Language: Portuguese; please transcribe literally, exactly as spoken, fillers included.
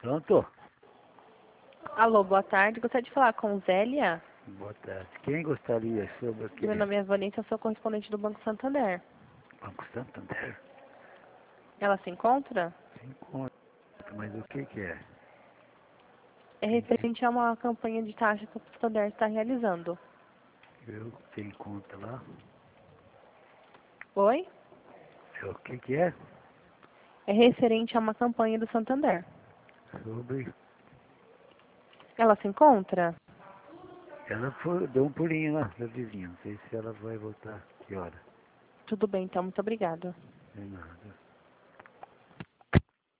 Pronto? Alô, boa tarde. Gostaria de falar com Zélia. Boa tarde. Quem gostaria sobre o quê? Meu nome é Vanessa, eu sou correspondente do Banco Santander. Banco Santander? Ela se encontra? Se encontra, mas o que que é? É referente a uma campanha de taxa que o Santander está realizando. Eu tenho conta lá. Oi? É o que que é? É referente a uma campanha do Santander. Sobre... Ela se encontra? Ela foi, deu um pulinho lá da vizinha. Não sei se ela vai voltar. Que hora? Tudo bem, então. Muito obrigada. De nada.